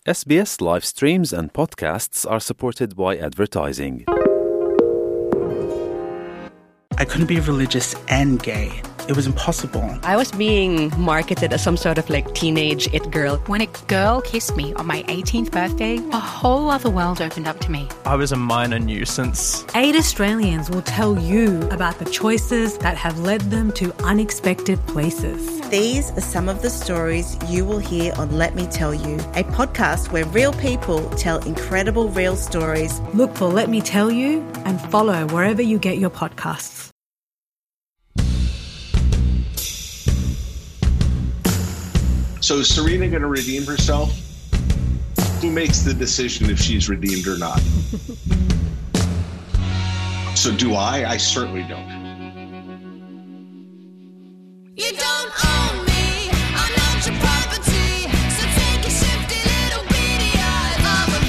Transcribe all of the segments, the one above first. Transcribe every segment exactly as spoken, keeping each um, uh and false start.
S B S live streams and podcasts are supported by advertising. I couldn't be religious and gay. It was impossible. I was being marketed as some sort of like teenage it girl. When a girl kissed me on my eighteenth birthday, a whole other world opened up to me. I was a minor nuisance. Eight Australians will tell you about the choices that have led them to unexpected places. These are some of the stories you will hear on Let Me Tell You, a podcast where real people tell incredible real stories. Look for Let Me Tell You and follow wherever you get your podcasts. So is Serena going to redeem herself? Who makes the decision if she's redeemed or not? So do I? I certainly don't. You don't own me, I'm not your property, so take a shifty little beady eye over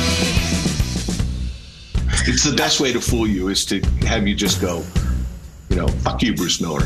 me. It's the best way to fool you is to have you just go, you know, fuck you, Bruce Miller.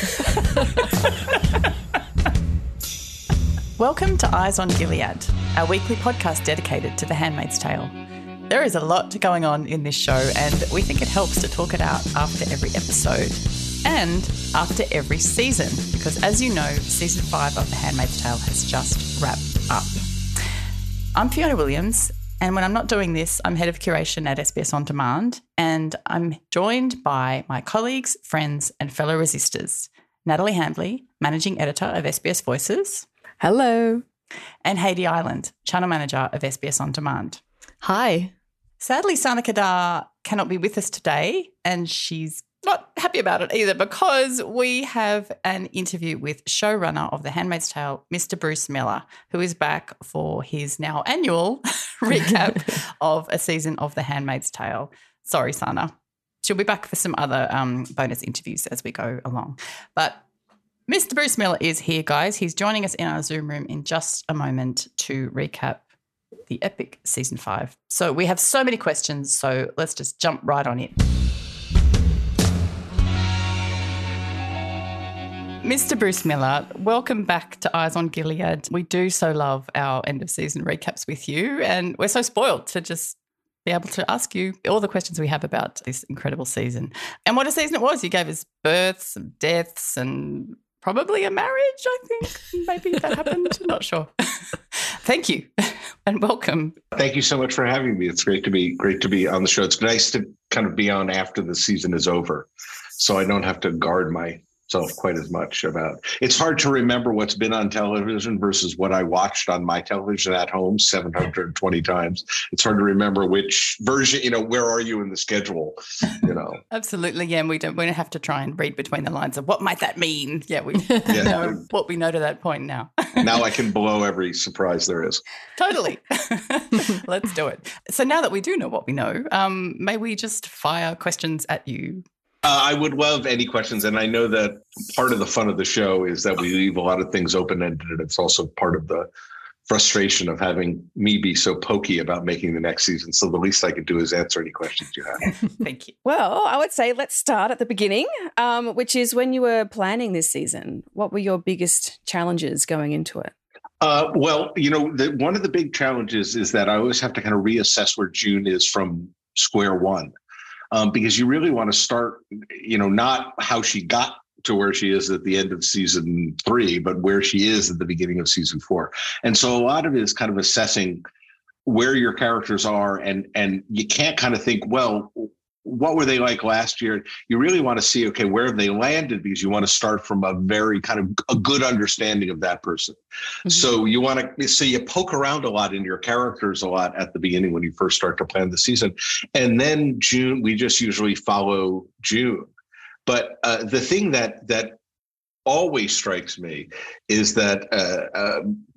Welcome to Eyes on Gilead, our weekly podcast dedicated to The Handmaid's Tale. There is a lot going on in this show, and we think it helps to talk it out after every episode and after every season, because as you know, season five of The Handmaid's Tale has just wrapped up. I'm Fiona Williams, and when I'm not doing this, I'm head of curation at S B S On Demand, and I'm joined by my colleagues, friends, and fellow resistors, Natalie Handley, managing editor of S B S Voices. Hello. And Heidi Island, channel manager of S B S On Demand. Hi. Sadly, Sana Kadar cannot be with us today, and she's not happy about it either, because we have an interview with showrunner of The Handmaid's Tale, Mister Bruce Miller, who is back for his now annual recap of a season of The Handmaid's Tale. Sorry, Sana. She'll be back for some other um, bonus interviews as we go along. But Mister Bruce Miller is here, guys. He's joining us in our Zoom room in just a moment to recap the epic season five. So we have so many questions, so let's just jump right on in. Mister Bruce Miller, welcome back to Eyes on Gilead. We do so love our end of season recaps with you, and we're so spoiled to just be able to ask you all the questions we have about this incredible season. And what a season it was. You gave us births and deaths and probably a marriage, I think. Maybe that happened. Not sure. Thank you and welcome. Thank you so much for having me. It's great to be great to be on the show. It's nice to kind of be on after the season is over, so I don't have to guard myself quite as much about. It's hard to remember what's been on television versus what I watched on my television at home seven hundred twenty times. It's hard to remember which version, you know, where are you in the schedule, you know. Absolutely, yeah, and we don't we don't have to try and read between the lines of what might that mean. Yeah, we Yeah. know what we know to that point now. Now I can blow every surprise there is. Totally. Let's do it. So now that we do know what we know, um, may we just fire questions at you? Uh, I would love any questions, and I know that part of the fun of the show is that we leave a lot of things open-ended, and it's also part of the frustration of having me be so pokey about making the next season. So the least I could do is answer any questions you have. Thank you. Well, I would say let's start at the beginning, um, which is when you were planning this season. What were your biggest challenges going into it? Uh, well, you know, the, one of the big challenges is that I always have to kind of reassess where June is from square one. Um, because you really want to start, you know, not how she got to where she is at the end of season three, but where she is at the beginning of season four. And so a lot of it is kind of assessing where your characters are, and and you can't kind of think, well, what were they like last year? You really want to see, okay, where have they landed, because you want to start from a very kind of a good understanding of that person. Mm-hmm. So you want to, so you poke around a lot in your characters a lot at the beginning when you first start to plan the season. And then June, we just usually follow June. But uh, the thing that, that always strikes me is that uh, uh,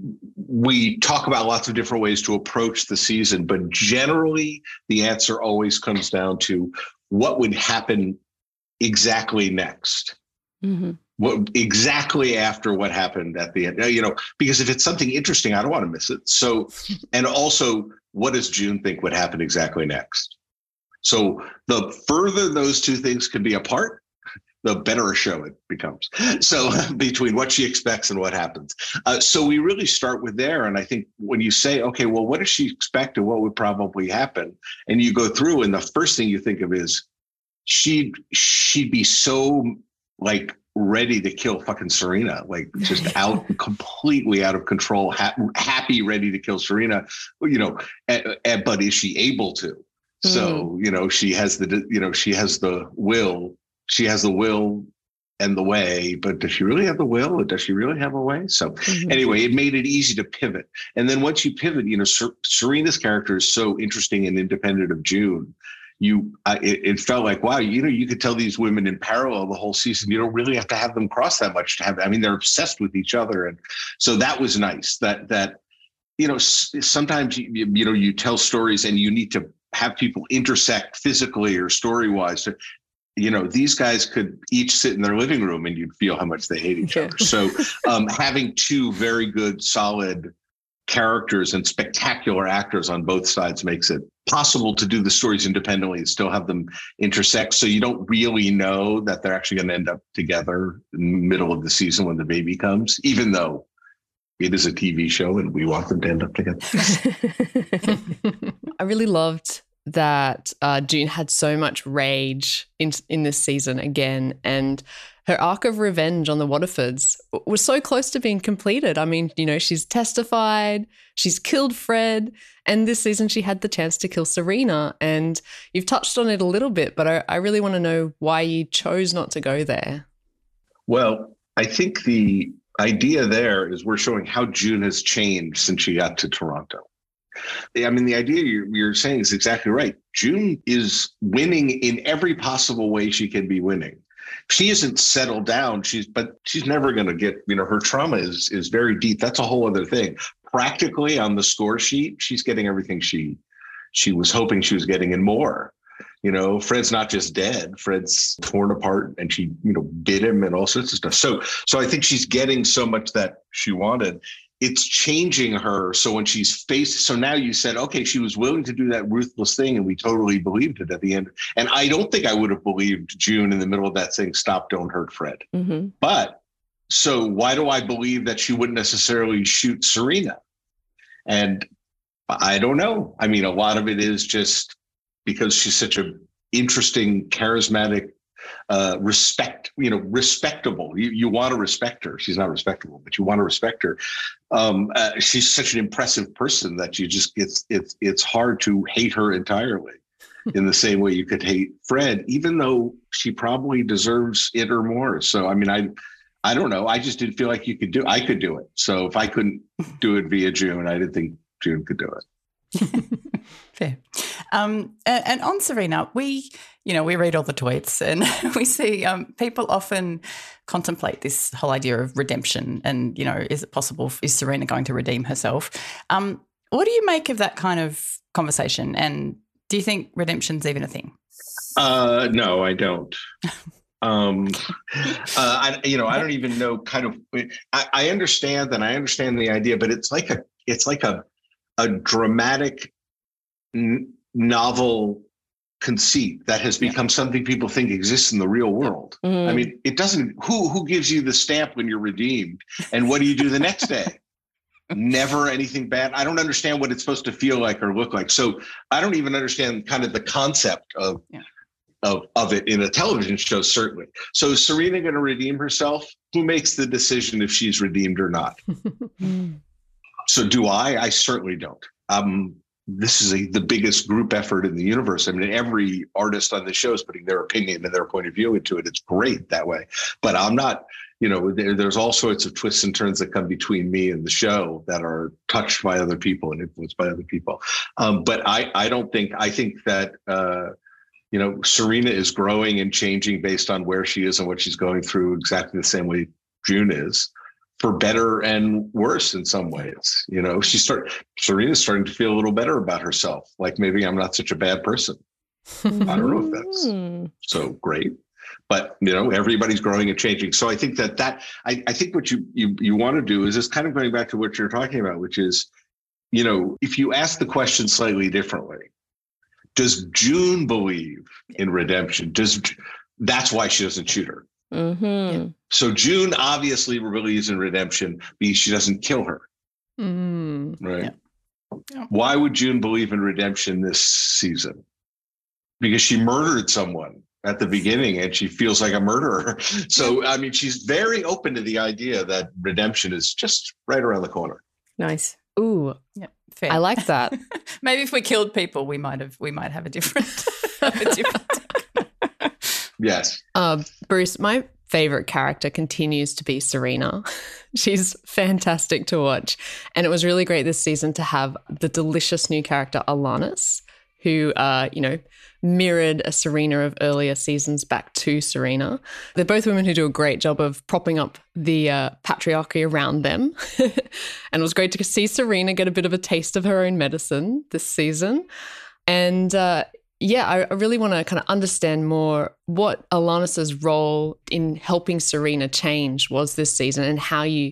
we talk about lots of different ways to approach the season, but generally the answer always comes down to what would happen exactly next. Mm-hmm. What exactly after what happened at the end, you know, because if it's something interesting, I don't want to miss it. So, and also, what does June think would happen exactly next? So the further those two things can be apart, the better a show it becomes. So between what she expects and what happens. Uh, so we really start with there. And I think when you say, okay, well, what does she expect and what would probably happen? And you go through and the first thing you think of is she'd, she'd be so like ready to kill fucking Serena, like just out completely out of control, ha- happy, ready to kill Serena, you know, a, a, but is she able to? Mm. So, you know, she has the, you know, she has the will. She has the will and the way, but does she really have the will or does she really have a way? So mm-hmm. anyway, it made it easy to pivot. And then once you pivot, you know, Ser- Serena's character is so interesting and independent of June. You, uh, it, it felt like, wow, you know, you could tell these women in parallel the whole season. You don't really have to have them cross that much to have, I mean, they're obsessed with each other. And so that was nice that, that, you know, s- sometimes, you, you know, you tell stories and you need to have people intersect physically or story-wise to, you know, these guys could each sit in their living room and you'd feel how much they hate each yeah. other. So um, having two very good, solid characters and spectacular actors on both sides makes it possible to do the stories independently and still have them intersect. So you don't really know that they're actually going to end up together in the middle of the season when the baby comes, even though it is a T V show and we want them to end up together. I really loved that uh, June had so much rage in in this season again, and her arc of revenge on the Waterfords was so close to being completed. I mean, you know, she's testified, she's killed Fred, and this season she had the chance to kill Serena. And you've touched on it a little bit, but I, I really want to know why you chose not to go there. Well, I think the idea there is we're showing how June has changed since she got to Toronto. I mean, the idea you're, you're saying is exactly right. June is winning in every possible way she can be winning. She isn't settled down. She's, but she's never going to get, you know, her trauma is, is very deep. That's a whole other thing. Practically on the score sheet, she's getting everything she, she was hoping she was getting and more. You know, Fred's not just dead. Fred's torn apart and she, you know, bit him and all sorts of stuff. So, so I think she's getting so much that she wanted. It's changing her. So when she's faced, so now you said, okay, she was willing to do that ruthless thing and we totally believed it at the end. And I don't think I would have believed June in the middle of that saying, stop, don't hurt Fred. Mm-hmm. But so why do I believe that she wouldn't necessarily shoot Serena? And I don't know. I mean, a lot of it is just because she's such an interesting, charismatic, uh, respect, you know, respectable. You, you want to respect her. She's not respectable, but you want to respect her. Um, uh, she's such an impressive person that you just, it's, it's, it's hard to hate her entirely in the same way you could hate Fred, even though she probably deserves it or more. So, I mean, I, I don't know. I just didn't feel like you could do, I could do it. So if I couldn't do it via June, I didn't think June could do it. Fair. Um, and, and on Serena, we, you know, we read all the tweets and we see um, people often contemplate this whole idea of redemption and, you know, is it possible, is Serena going to redeem herself? Um, what do you make of that kind of conversation? And do you think redemption's even a thing? Uh, no, I don't. um, uh, I, you know, I don't even know kind of, I, I understand that. I understand the idea, but it's like a, it's like a, a dramatic n- novel conceit that has become yeah. something people think exists in the real world. Mm. I mean, it doesn't, who, who gives you the stamp when you're redeemed? And what do you do the next day? Never anything bad. I don't understand what it's supposed to feel like or look like. So I don't even understand kind of the concept of, yeah. of, of it in a television show, certainly. So is Serena going to redeem herself? Who makes the decision if she's redeemed or not? So do I? I certainly don't. Um, this is a, the biggest group effort in the universe. I mean, every artist on the show is putting their opinion and their point of view into it. It's great that way. But I'm not, you know, there, there's all sorts of twists and turns that come between me and the show that are touched by other people and influenced by other people. Um, but I, I don't think, I think that, uh, you know, Serena is growing and changing based on where she is and what she's going through exactly the same way June is. For better and worse in some ways. You know, she start Serena's starting to feel a little better about herself. Like maybe I'm not such a bad person. I don't know if that's so great, but you know, everybody's growing and changing. So I think that that I, I think what you you you want to do is just kind of going back to what you're talking about, which is, you know, if you ask the question slightly differently, does June believe in redemption? Does that's why she doesn't shoot her. Mm-hmm. So June obviously believes in redemption because she doesn't kill her. Mm. Right. Yeah. Yeah. Why would June believe in redemption this season? Because she murdered someone at the beginning and she feels like a murderer. So, I mean, she's very open to the idea that redemption is just right around the corner. Nice. Ooh, Yeah, fair. I like that. Maybe if we killed people, we might have we might have a different. a different Yes. Uh, Bruce, my favorite character continues to be Serena. She's fantastic to watch. And it was really great this season to have the delicious new character, Alanis, who, uh, you know, mirrored a Serena of earlier seasons back to Serena. They're both women who do a great job of propping up the uh, patriarchy around them. And it was great to see Serena get a bit of a taste of her own medicine this season. And, uh, yeah, I, I really want to kind of understand more what Alanis's role in helping Serena change was this season and how you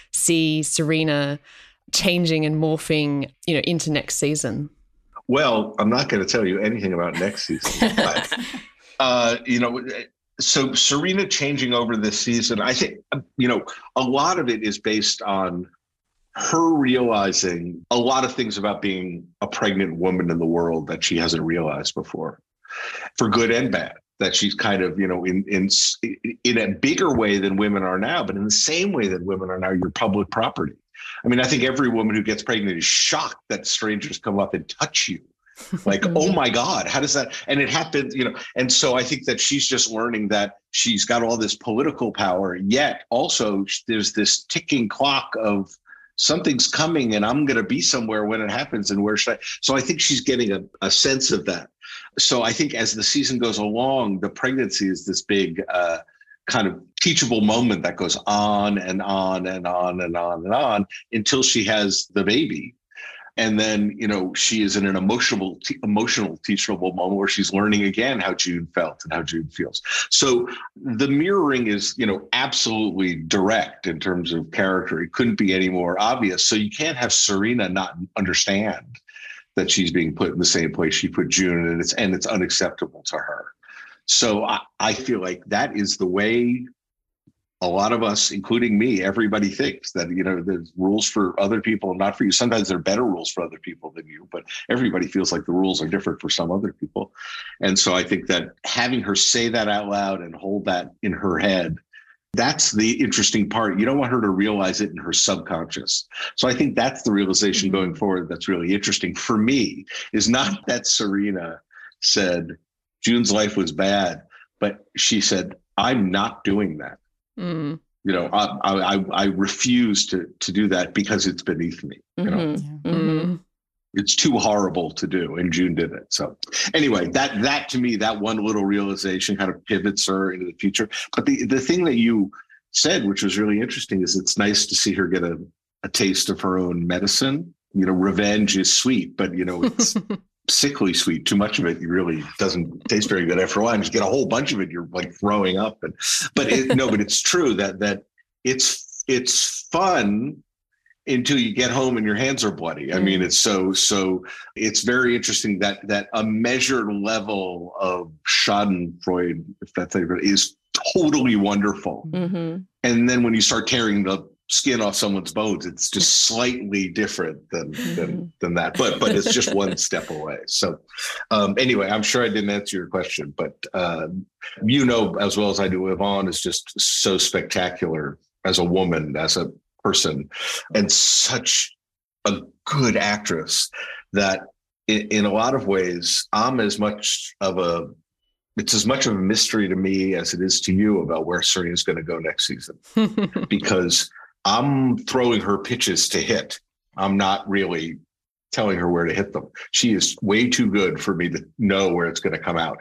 see Serena changing and morphing, you know, into next season. Well, I'm not going to tell you anything about next season. But, uh, you know, so Serena changing over this season, I think, you know, a lot of it is based on her realizing a lot of things about being a pregnant woman in the world that she hasn't realized before, for good and bad, that she's kind of, you know, in, in, in a bigger way than women are now, but in the same way that women are now, you're public property. I mean, I think every woman who gets pregnant is shocked that strangers come up and touch you. Like, oh my God, how does that? And it happened, you know, and so I think that she's just learning that she's got all this political power, yet also there's this ticking clock of something's coming and I'm going to be somewhere when it happens and where should I? So I think she's getting a, a sense of that. So I think as the season goes along, the pregnancy is this big uh, kind of teachable moment that goes on and on and on and on and on until she has the baby. And then, you know, she is in an emotional, t- emotional, teachable moment where she's learning again how June felt and how June feels. So the mirroring is, you know, absolutely direct in terms of character. It couldn't be any more obvious. So you can't have Serena not understand that she's being put in the same place she put June, and it's and it's unacceptable to her. So I, I feel like that is the way a lot of us, including me, everybody thinks that, you know, there's rules for other people and not for you. Sometimes there are better rules for other people than you, but everybody feels like the rules are different for some other people. And so I think that having her say that out loud and hold that in her head, that's the interesting part. You don't want her to realize it in her subconscious. So I think that's the realization mm-hmm. going forward that's really interesting for me, is not that Serena said June's life was bad, but she said, I'm not doing that. Mm. You know, I, I I refuse to to do that because it's beneath me. You know, mm-hmm. Mm-hmm. It's too horrible to do, and June did it. So, anyway, that that to me, that one little realization kind of pivots her into the future. But the the thing that you said, which was really interesting, is it's nice to see her get a a taste of her own medicine. You know, revenge is sweet, but you know, it's sickly sweet. Too much of it really doesn't taste very good. After a while, you just get a whole bunch of it, you're like throwing up. And but it, no, but it's true that that it's it's fun until you get home and your hands are bloody. I mean, it's so so. It's very interesting that that a measured level of Schadenfreude, if that's it, is totally wonderful. Mm-hmm. And then when you start tearing the skin off someone's bones, it's just slightly different than than than that, but but it's just one step away. So um anyway, I'm sure I didn't answer your question, but uh, you know as well as I do, Yvonne is just so spectacular as a woman, as a person, and such a good actress that in, in a lot of ways I'm as much of a it's as much of a mystery to me as it is to you about where Serena's going to go next season, because I'm throwing her pitches to hit. I'm not really telling her where to hit them. She is way too good for me to know where it's going to come out.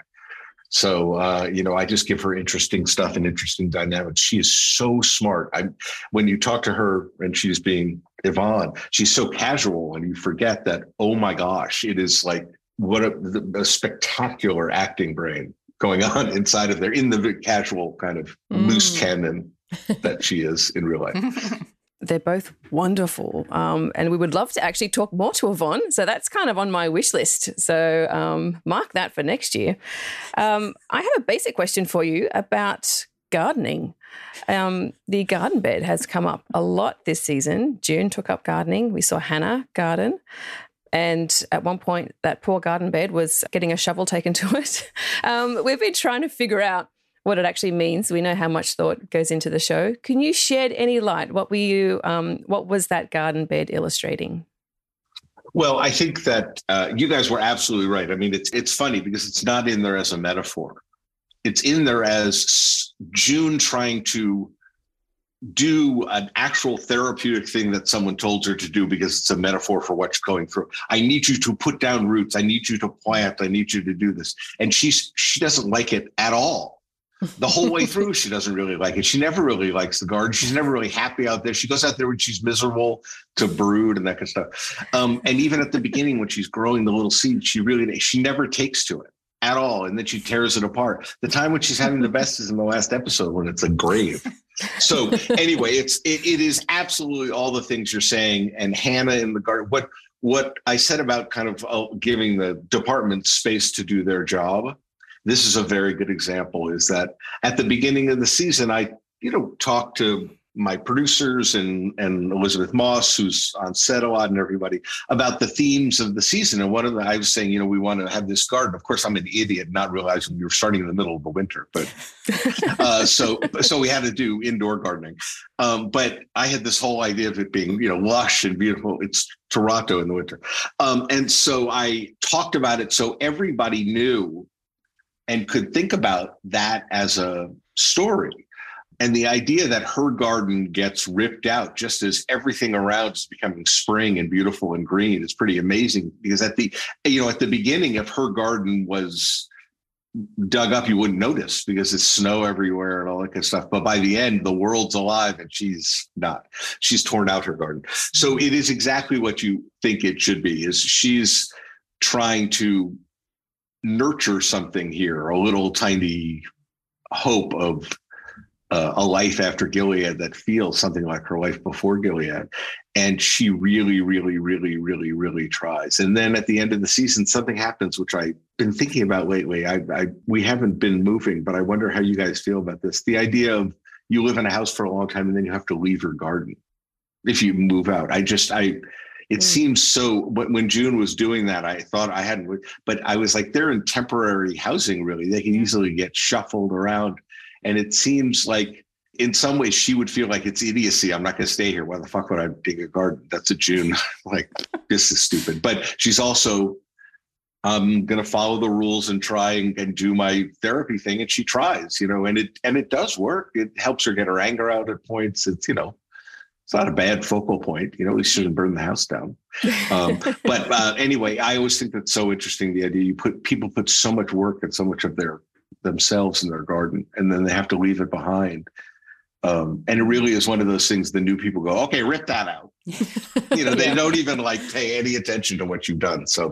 So, uh, you know, I just give her interesting stuff and interesting dynamics. She is so smart. I, when you talk to her and she's being Yvonne, she's so casual, and you forget that, oh my gosh, it is like what a, a spectacular acting brain going on inside of there in the casual kind of mm. loose cannon that she is in real life. They're both wonderful. Um, and we would love to actually talk more to Yvonne. So that's kind of on my wish list. So um, mark that for next year. Um, I have a basic question for you about gardening. Um, the garden bed has come up a lot this season. June took up gardening. We saw Hannah garden. And at one point, that poor garden bed was getting a shovel taken to it. Um, we've been trying to figure out what it actually means. We know how much thought goes into the show. Can you shed any light? What were you? Um, what was that garden bed illustrating? Well, I think that uh, you guys were absolutely right. I mean, it's it's funny because it's not in there as a metaphor. It's in there as June trying to do an actual therapeutic thing that someone told her to do because it's a metaphor for what's going through. I need you to put down roots. I need you to plant. I need you to do this. And she's she doesn't like it at all. The whole way through, she doesn't really like it. She never really likes the garden. She's never really happy out there. She goes out there when she's miserable to brood and that kind of stuff. Um, and even at the beginning, when she's growing the little seed, she really, she never takes to it at all. And then she tears it apart. The time when she's having the best is in the last episode when it's a grave. So anyway, it's, it, it is absolutely all the things you're saying. And Hannah in the garden, what, what I said about kind of uh, giving the department space to do their job. This is a very good example, is that at the beginning of the season, I, you know, talked to my producers and, and Elizabeth Moss, who's on set a lot, and everybody about the themes of the season. And one of the, I was saying, you know, we want to have this garden. Of course, I'm an idiot, not realizing we were starting in the middle of the winter, but uh, so, so we had to do indoor gardening. Um, but I had this whole idea of it being, you know, lush and beautiful. It's Toronto in the winter. Um, and so I talked about it so everybody knew and could think about that as a story. And the idea that her garden gets ripped out just as everything around is becoming spring and beautiful and green is pretty amazing, because at the, you know, at the beginning, if her garden was dug up, you wouldn't notice because it's snow everywhere and all that kind of stuff. But by the end, the world's alive and she's not. She's torn out her garden. So it is exactly what you think it should be, is she's trying to nurture something here, a little tiny hope of uh, a life after Gilead that feels something like her life before Gilead. And she really, really, really, really, really tries. And then at the end of the season, something happens, which I've been thinking about lately. I, I we haven't been moving, but I wonder how you guys feel about this. The idea of you live in a house for a long time and then you have to leave your garden if you move out. I just, I, It mm. seems so, when June was doing that, I thought I hadn't, but I was like, they're in temporary housing, really. They can easily get shuffled around. And it seems like in some ways she would feel like it's idiocy. I'm not going to stay here. Why the fuck would I dig a garden? That's a June. Like, this is stupid. But she's also, I'm going to follow the rules and try and, and do my therapy thing. And she tries, you know, and it, and it does work. It helps her get her anger out at points. It's, you know, it's not a bad focal point, you know, we shouldn't burn the house down. Um, but uh, anyway, I always think that's so interesting. The idea you put people put so much work and so much of their themselves in their garden, and then they have to leave it behind. Um, and it really is one of those things. The new people go, okay, rip that out. You know, they yeah. don't even like pay any attention to what you've done. So,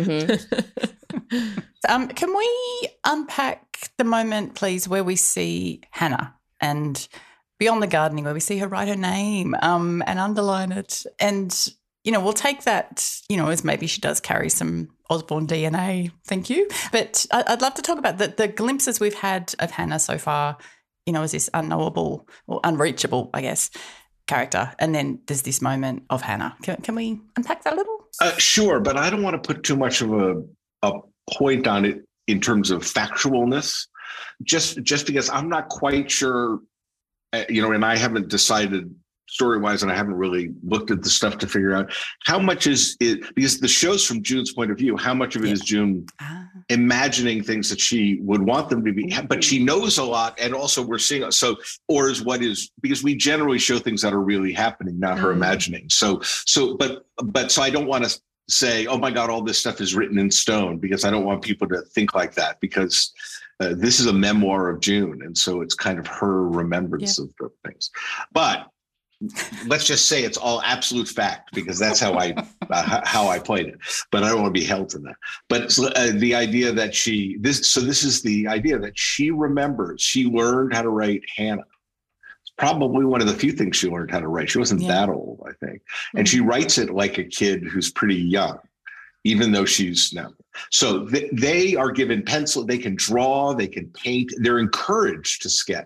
mm-hmm. um, can we unpack the moment, please, where we see Hannah and beyond the gardening, where we see her write her name um, and underline it. And, you know, we'll take that, you know, as maybe she does carry some Osborne D N A, thank you. But I'd love to talk about the, the glimpses we've had of Hannah so far, you know, as this unknowable or unreachable, I guess, character. And then there's this moment of Hannah. Can, can we unpack that a little? Uh, sure, but I don't want to put too much of a, a point on it in terms of factualness, just, just because I'm not quite sure. Uh, you know, and I haven't decided story-wise, and I haven't really looked at the stuff to figure out how much is it, because the show's from June's point of view, how much of it yeah. is June ah. imagining things that she would want them to be, but she knows a lot. And also we're seeing, so, or is what is, because we generally show things that are really happening, not mm. her imagining. So, so, but, but, so I don't want to say, oh my God, all this stuff is written in stone, because I don't want people to think like that, because Uh, this is a memoir of June, and so it's kind of her remembrance yeah. of the things. But let's just say it's all absolute fact, because that's how I uh, how I played it. But I don't want to be held to that. But uh, the idea that she this so this is the idea that she remembers. She learned how to write Hannah. It's probably one of the few things she learned how to write. She wasn't yeah. that old, I think, and mm-hmm. she writes it like a kid who's pretty young, even though she's now. So th- they are given pencil, they can draw, they can paint, they're encouraged to sketch.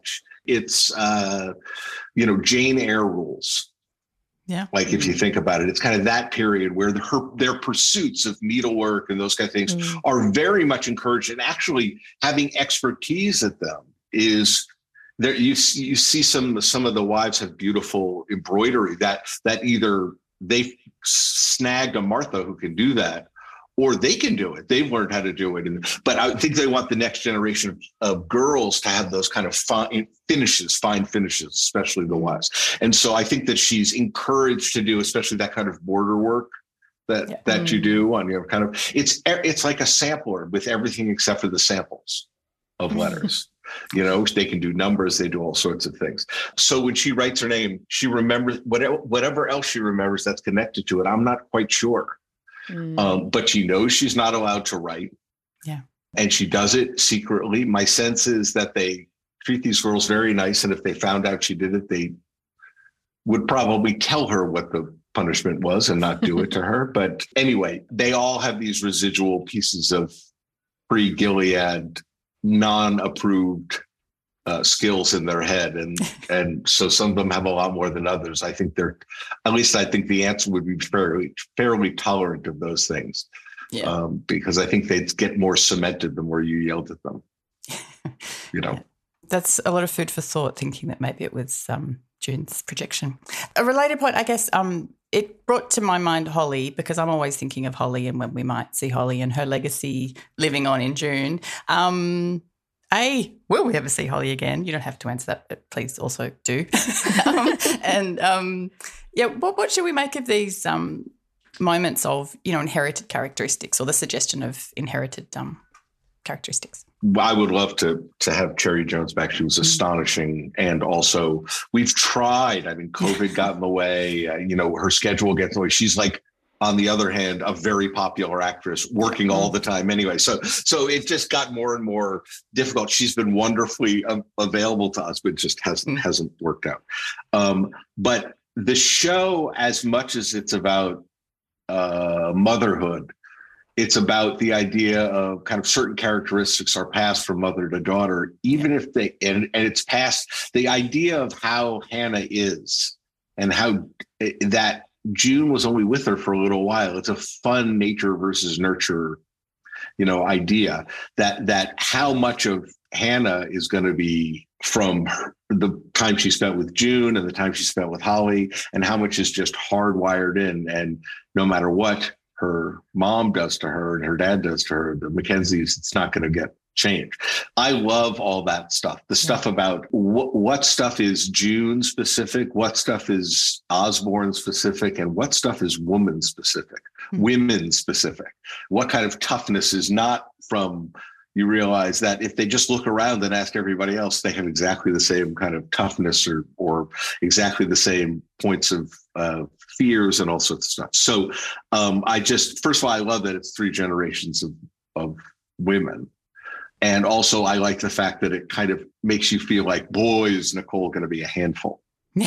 It's, uh, you know, Jane Eyre rules. Yeah. Like if you think about it, it's kind of that period where her, their pursuits of needlework and those kind of things mm. are very much encouraged. And actually having expertise at them is there. You, you see some, some of the wives have beautiful embroidery that, that either they snagged a Martha who can do that, or they can do it. They've learned how to do it. And, but I think they want the next generation of, of girls to have those kind of fine finishes, fine finishes, especially the wives. And so I think that she's encouraged to do, especially that kind of border work that, yeah. that you do on your kind of, it's, it's like a sampler with everything except for the samples of letters. You know, they can do numbers, they do all sorts of things. So when she writes her name, she remembers whatever, whatever else she remembers that's connected to it. I'm not quite sure. Mm. Um, but she knows she's not allowed to write. Yeah. And she does it secretly. My sense is that they treat these girls very nice. And if they found out she did it, they would probably tell her what the punishment was and not do it to her. But anyway, they all have these residual pieces of pre-Gilead, non-approved uh, skills in their head. And, and so some of them have a lot more than others. I think they're, at least I think the answer would be fairly, fairly tolerant of those things. Yeah. Um, because I think they'd get more cemented the more you yelled at them, you know. That's a lot of food for thought, thinking that maybe it was um, June's projection. A related point, I guess, um, it brought to my mind Holly, because I'm always thinking of Holly and when we might see Holly and her legacy living on in June. Um, A, will we ever see Holly again? You don't have to answer that, but please also do. um, and, um, yeah, what, what should we make of these um, moments of, you know, inherited characteristics or the suggestion of inherited um, characteristics? I would love to to have Cherry Jones back. She was astonishing. And also we've tried. I mean, COVID got in the way. Uh, you know, her schedule gets in the way. She's like, on the other hand, a very popular actress working all the time anyway. So so it just got more and more difficult. She's been wonderfully um, available to us, but it just hasn't, hasn't worked out. Um, but the show, as much as it's about uh, motherhood, it's about the idea of kind of certain characteristics are passed from mother to daughter, even yeah. if they, and, and it's passed, the idea of how Hannah is and how that June was only with her for a little while. It's a fun nature versus nurture, you know, idea that, that how much of Hannah is going to be from her, the time she spent with June and the time she spent with Holly, and how much is just hardwired in. And no matter what her mom does to her and her dad does to her, the Mackenzies, it's not going to get changed. I love all that stuff. The stuff about wh- what stuff is June specific, what stuff is Osborne specific, and what stuff is woman specific, mm-hmm. women specific. What kind of toughness is not from, you realize that if they just look around and ask everybody else, they have exactly the same kind of toughness or or exactly the same points of uh, fears and all sorts of stuff. So um, I just, first of all, I love that it's three generations of, of women. And also I like the fact that it kind of makes you feel like, boy, is Nicole going to be a handful. You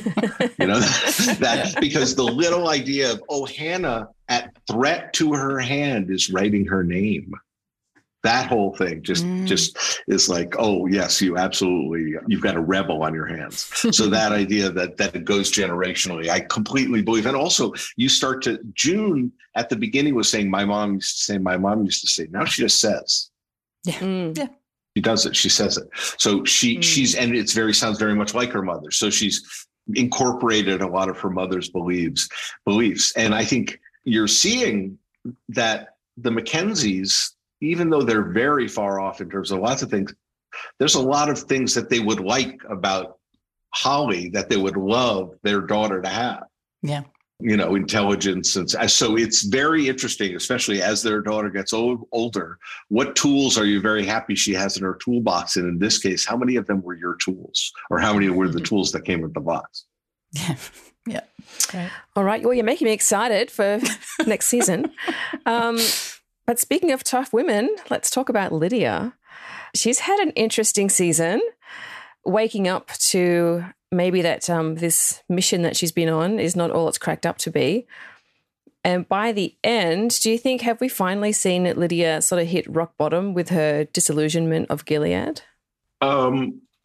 know, that, that because the little idea of, oh, Hannah at threat to her hand is writing her name. That whole thing just, mm. just is like, oh, yes, you absolutely, you've got a rebel on your hands. So that idea that that it goes generationally, I completely believe. And also you start to, June at the beginning was saying, my mom used to say, my mom used to say, now she just says. Yeah. Mm. Yeah. She does it. She says it. So she, mm. she's, and it's very, sounds very much like her mother. So she's incorporated a lot of her mother's beliefs, beliefs. And I think you're seeing that the Mackenzies, even though they're very far off in terms of lots of things, there's a lot of things that they would like about Holly that they would love their daughter to have. Yeah. You know, intelligence. And so it's very interesting, especially as their daughter gets old, older. What tools are you very happy she has in her toolbox? And in this case, how many of them were your tools, or how many were the tools that came with the box? Yeah. Yeah. Okay. All right. Well, you're making me excited for next season. Um, But speaking of tough women, let's talk about Lydia. She's had an interesting season, waking up to maybe that um, this mission that she's been on is not all it's cracked up to be. And by the end, do you think, have we finally seen Lydia sort of hit rock bottom with her disillusionment of Gilead? Um,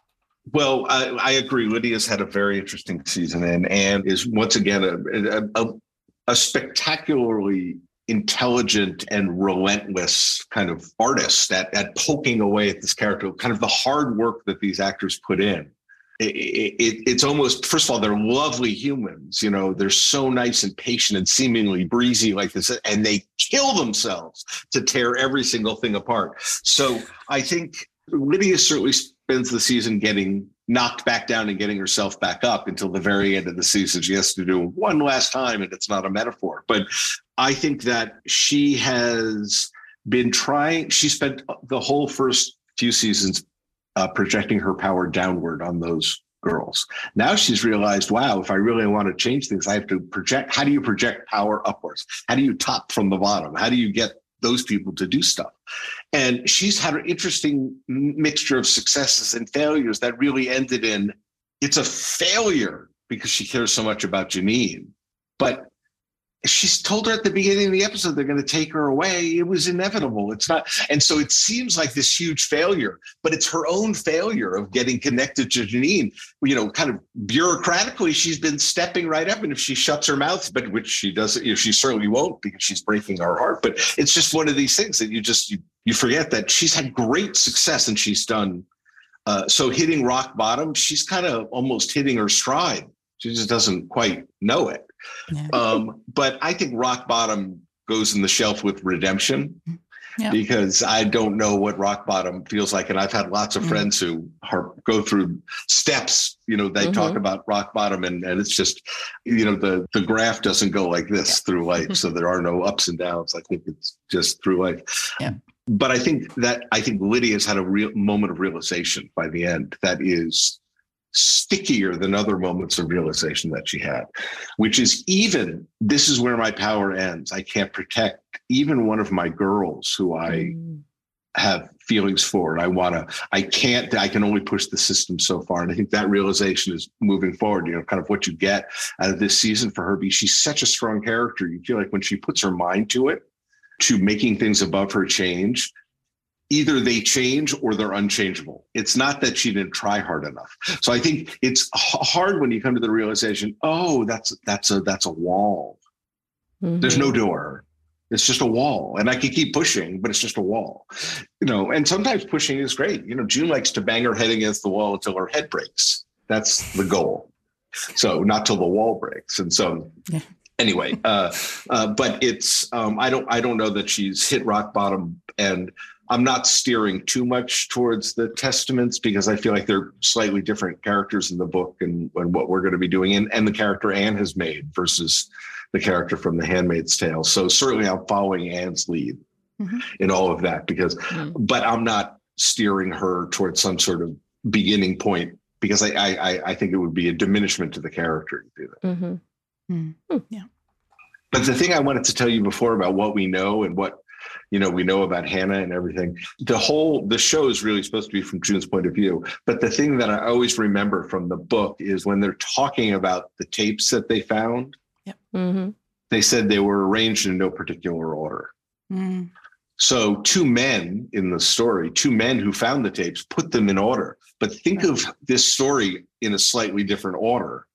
Well, I, I agree. Lydia's had a very interesting season, and Anne is once again a, a, a spectacularly intelligent and relentless kind of artist at, at poking away at this character, kind of the hard work that these actors put in. It, it, it's almost, first of all, they're lovely humans. You know, they're so nice and patient and seemingly breezy like this, and they kill themselves to tear every single thing apart. So I think Lydia certainly spends the season getting knocked back down and getting herself back up until the very end of the season. She has to do one last time, and it's not a metaphor. But I think that she has been trying, she spent the whole first few seasons uh, projecting her power downward on those girls. Now she's realized, wow, if I really want to change things, I have to project. How do you project power upwards? How do you top from the bottom? How do you get those people to do stuff? And she's had an interesting mixture of successes and failures that really ended in, it's a failure because she cares so much about Janine. But she's told her at the beginning of the episode they're going to take her away. It was inevitable. It's not. And so it seems like this huge failure, but it's her own failure of getting connected to Janine. You know, kind of bureaucratically, she's been stepping right up. And if she shuts her mouth, but which she doesn't, you know, she certainly won't because she's breaking our heart. But it's just one of these things that you just, you, you forget that she's had great success and she's done. Uh, so hitting rock bottom, she's kind of almost hitting her stride. She just doesn't quite know it. Yeah. Um, but I think rock bottom goes in the shelf with redemption, yeah. because I don't know what rock bottom feels like. And I've had lots of mm-hmm. friends who are, go through steps, you know, they mm-hmm. talk about rock bottom and, and it's just, you know, the, the graph doesn't go like this yeah. through life. So there are no ups and downs. I think it's just through life. Yeah. But I think that, I think Lydia's had a real moment of realization by the end that is stickier than other moments of realization that she had, which is even, this is where my power ends. I can't protect even one of my girls who I mm. have feelings for. And I want to, I can't, I can only push the system so far. And I think that realization is moving forward, you know, kind of what you get out of this season for her, because she's such a strong character. You feel like when she puts her mind to it, to making things above her change, either they change or they're unchangeable. It's not that she didn't try hard enough. So I think it's hard when you come to the realization, oh, that's that's a that's a wall. Mm-hmm. There's no door. It's just a wall. And I can keep pushing, but it's just a wall. You know, and sometimes pushing is great. You know, June likes to bang her head against the wall until her head breaks. That's the goal. So not till the wall breaks. And so yeah. anyway, uh, uh, but it's um, I don't I don't know that she's hit rock bottom, and I'm not steering too much towards the Testaments because I feel like they're slightly different characters in the book and, and what we're going to be doing, and, and the character Anne has made versus the character from The Handmaid's Tale. So certainly I'm following Anne's lead mm-hmm. in all of that because, mm-hmm. but I'm not steering her towards some sort of beginning point because I I, I think it would be a diminishment to the character to do that. Mm-hmm. Mm-hmm. Yeah. But the thing I wanted to tell you before about what we know and what, you know, we know about Hannah and everything. The whole, the show is really supposed to be from June's point of view. But the thing that I always remember from the book is when they're talking about the tapes that they found, yep. mm-hmm. they said they were arranged in no particular order. Mm. So two men in the story, two men who found the tapes, put them in order. But think right. of this story in a slightly different order.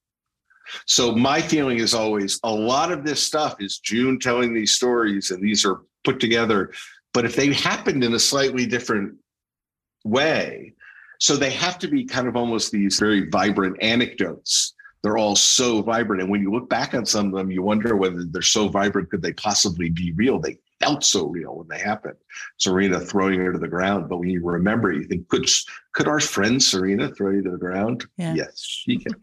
So my feeling is always a lot of this stuff is June telling these stories and these are put together, but if they happened in a slightly different way, so they have to be kind of almost these very vibrant anecdotes. They're all so vibrant. And when you look back on some of them, you wonder whether they're so vibrant, could they possibly be real? They felt so real when they happened. Serena throwing her to the ground. But when you remember, you think, could, could our friend Serena throw you to the ground? Yeah. Yes, she can.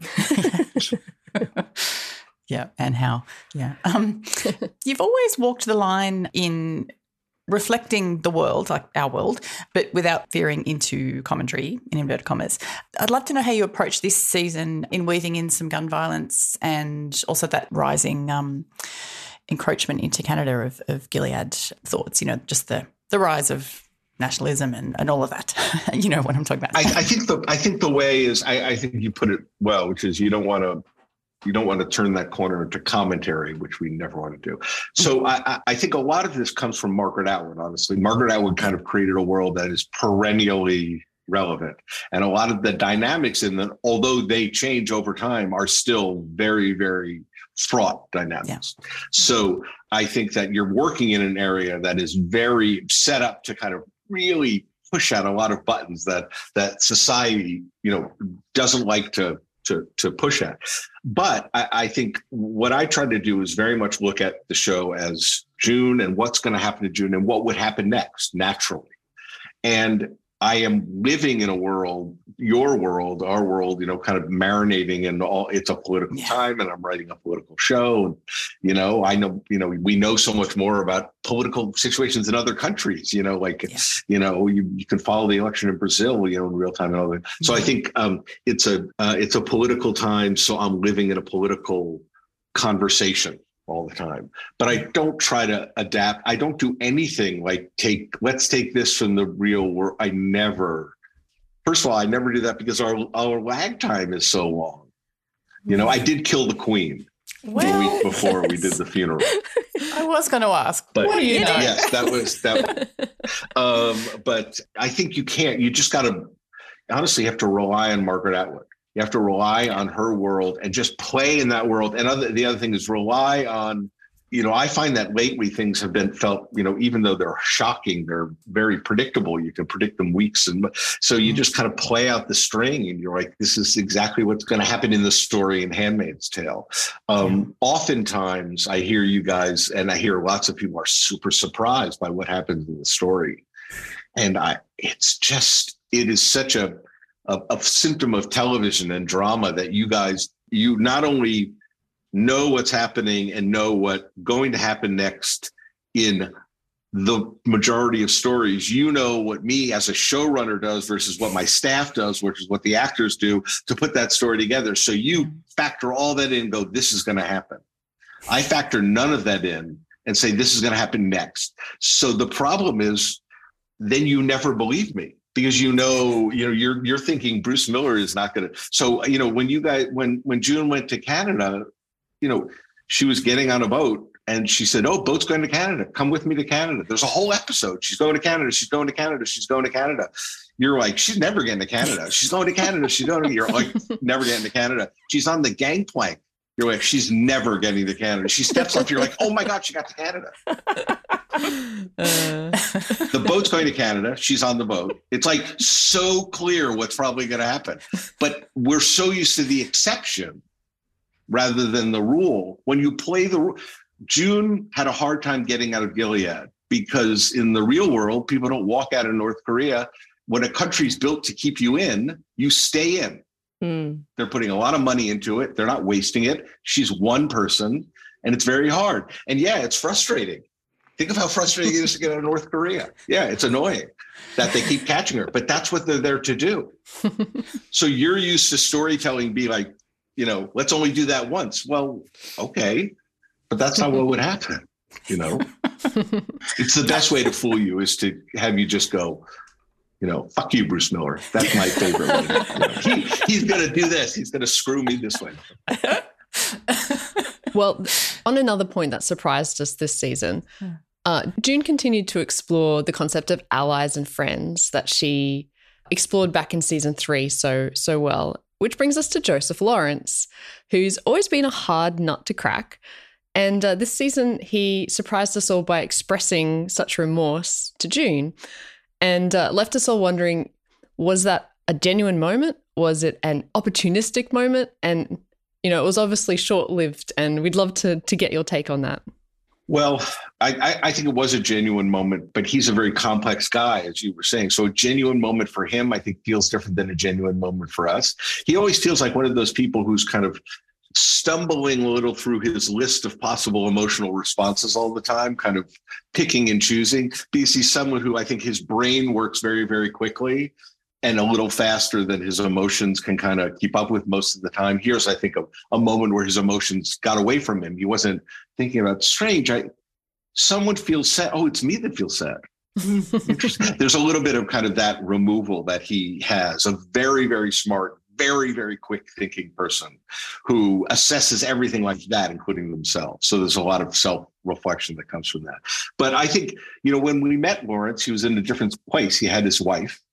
Yeah, and how? Yeah. Um, you've always walked the line in reflecting the world, like our world, but without veering into commentary, in inverted commas. I'd love to know how you approach this season in weaving in some gun violence and also that rising um, encroachment into Canada of, of Gilead thoughts, you know, just the, the rise of nationalism and, and all of that. You know what I'm talking about. I, I think the I think the way is, I, I think you put it well, which is you don't want to You don't want to turn that corner into commentary, which we never want to do. So I, I think a lot of this comes from Margaret Atwood, honestly. Margaret Atwood kind of created a world that is perennially relevant. And a lot of the dynamics in them, although they change over time, are still very, very fraught dynamics. Yeah. So I think that you're working in an area that is very set up to kind of really push out a lot of buttons that that society, you know, doesn't like to to to push at. But I, I think what I try to do is very much look at the show as June and what's going to happen to June and what would happen next naturally. And I am living in a world, your world, our world, you know, kind of marinating in all, it's a political yeah. time, and I'm writing a political show. And, you know, I know, you know, we know so much more about political situations in other countries, you know, like, yeah. you know, you, you can follow the election in Brazil, you know, in real time and all that. So mm-hmm. I think um, it's a, uh, it's a political time. So I'm living in a political conversation all the time, but I don't try to adapt. I don't do anything like take, let's take this from the real world. I never, first of all, I never do that because our, our lag time is so long. You know, I did kill the Queen well, the week before yes. we did the funeral. I was going to ask, but what do you know? Yes, that was that. um, but I think you can't, you just got to, honestly, you have to rely on Margaret Atwood. You have to rely on her world and just play in that world. And other, the other thing is rely on, you know, I find that lately things have been felt, you know, even though they're shocking, they're very predictable. You can predict them weeks. And so you just kind of play out the string and you're like, this is exactly what's going to happen in the story in Handmaid's Tale. Um, yeah. Oftentimes I hear you guys, and I hear lots of people are super surprised by what happens in the story. And I, it's just, it is such a, A, a symptom of television and drama that you guys, you not only know what's happening and know what's going to happen next in the majority of stories, you know what me as a showrunner does versus what my staff does, which is what the actors do to put that story together. So you factor all that in and go, this is going to happen. I factor none of that in and say, this is going to happen next. So the problem is then you never believe me. Because you know, you know, you're you're thinking Bruce Miller is not going to. So you know, when you guys, when when June went to Canada, you know, she was getting on a boat and she said, "Oh, boat's going to Canada. Come with me to Canada." There's a whole episode. She's going to Canada. She's going to Canada. She's going to Canada. You're like, she's never getting to Canada. She's going to Canada. She's going to. You're like, never getting to Canada. She's on the gangplank. You're like, she's never getting to Canada. She steps up. You're like, oh my God, she got to Canada. Uh. The boat's going to Canada. She's on the boat. It's like so clear what's probably going to happen. But we're so used to the exception rather than the rule. When you play the rule, June had a hard time getting out of Gilead because in the real world, people don't walk out of North Korea. When a country's built to keep you in, you stay in. Mm. They're putting a lot of money into it. They're not wasting it. She's one person and it's very hard. And yeah, it's frustrating. Think of how frustrating it is to get out of North Korea. Yeah, it's annoying that they keep catching her, but that's what they're there to do. So you're used to storytelling be like, you know, let's only do that once. Well, okay, but that's not what would happen, you know? It's the best way to fool you is to have you just go, you know, fuck you, Bruce Miller. That's my favorite one. You know, he, he's going to do this. He's going to screw me this way. Well, on another point that surprised us this season, uh, June continued to explore the concept of allies and friends that she explored back in season three so, so well, which brings us to Joseph Lawrence, who's always been a hard nut to crack. And uh, this season, he surprised us all by expressing such remorse to June and uh, left us all wondering, was that a genuine moment? Was it an opportunistic moment? And you know, it was obviously short-lived, and we'd love to to get your take on that. Well, I, I think it was a genuine moment, but he's a very complex guy, as you were saying. So a genuine moment for him, I think, feels different than a genuine moment for us. He always feels like one of those people who's kind of stumbling a little through his list of possible emotional responses all the time, kind of picking and choosing, because he's someone who I think his brain works very, very quickly and a little faster than his emotions can kind of keep up with most of the time. Here's, I think, a, a moment where his emotions got away from him. He wasn't thinking about, strange, I, someone feels sad. Oh, it's me that feels sad. There's a little bit of kind of that removal that he has, a very, very smart, very, very quick thinking person who assesses everything like that, including themselves. So there's a lot of self-reflection that comes from that. But I think, you know, when we met Lawrence, he was in a different place. He had his wife.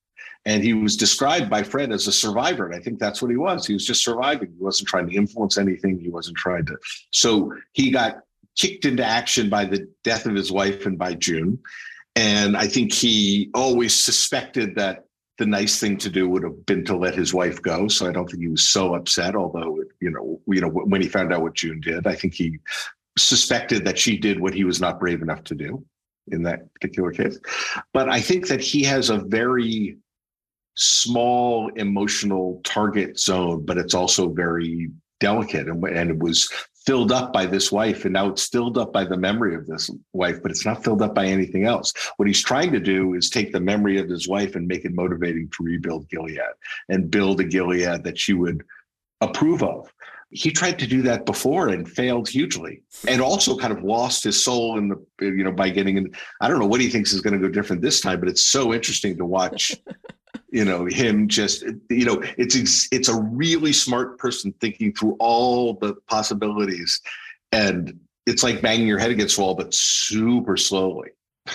And he was described by Fred as a survivor. And I think that's what he was. He was just surviving. He wasn't trying to influence anything. He wasn't trying to. So he got kicked into action by the death of his wife and by June. And I think he always suspected that the nice thing to do would have been to let his wife go. So I don't think he was so upset, although, you know, you know, when he found out what June did, I think he suspected that she did what he was not brave enough to do in that particular case. But I think that he has a very small emotional target zone, but it's also very delicate. And, and it was filled up by this wife, and now it's filled up by the memory of this wife, but it's not filled up by anything else. What he's trying to do is take the memory of his wife and make it motivating to rebuild Gilead and build a Gilead that she would approve of. He tried to do that before and failed hugely, and also kind of lost his soul in the, you know, by getting in. I don't know what he thinks is going to go different this time, but it's so interesting to watch, you know, him just, you know, it's, it's a really smart person thinking through all the possibilities, and it's like banging your head against the wall, but super slowly.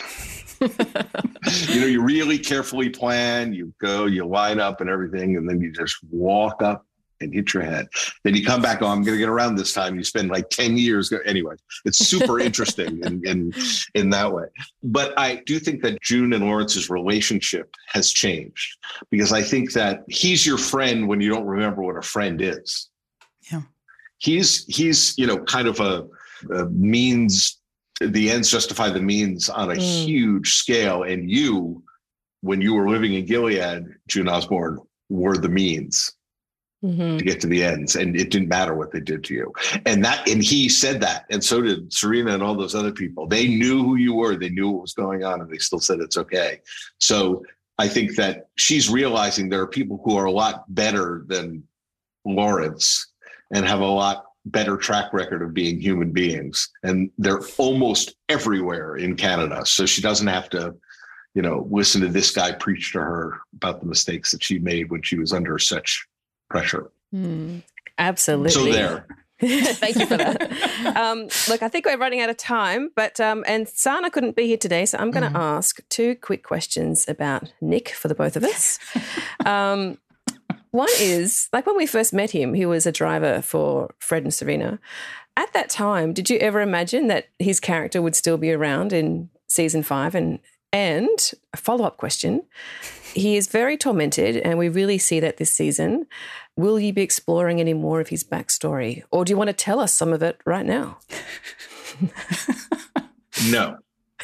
You know, you really carefully plan, you go, you line up and everything, and then you just walk up and hit your head. Then you come back, oh, I'm going to get around this time. You spend like ten years. Go, anyway, it's super interesting in, in, in that way. But I do think that June and Lawrence's relationship has changed, because I think that he's your friend when you don't remember what a friend is. Yeah. He's, he's, you know, kind of a, a means, the ends justify the means on a mm. huge scale. And you, when you were living in Gilead, June Osborne, were the means. Mm-hmm. To get to the ends, and it didn't matter what they did to you. And that, and he said that, and so did Serena and all those other people. They knew who you were, they knew what was going on, and they still said it's okay. So I think that she's realizing there are people who are a lot better than Lawrence and have a lot better track record of being human beings, and they're almost everywhere in Canada. So she doesn't have to, you know, listen to this guy preach to her about the mistakes that she made when she was under such pressure. Mm, absolutely. So there. Thank you for that. Um, look, I think we're running out of time, but um, and Sana couldn't be here today, so I'm going to mm. ask two quick questions about Nick for the both of us. Um, one is, like when we first met him, he was a driver for Fred and Serena. At that time, did you ever imagine that his character would still be around in season five? And and a follow-up question. He is very tormented, and we really see that this season. Will you be exploring any more of his backstory, or do you want to tell us some of it right now? No.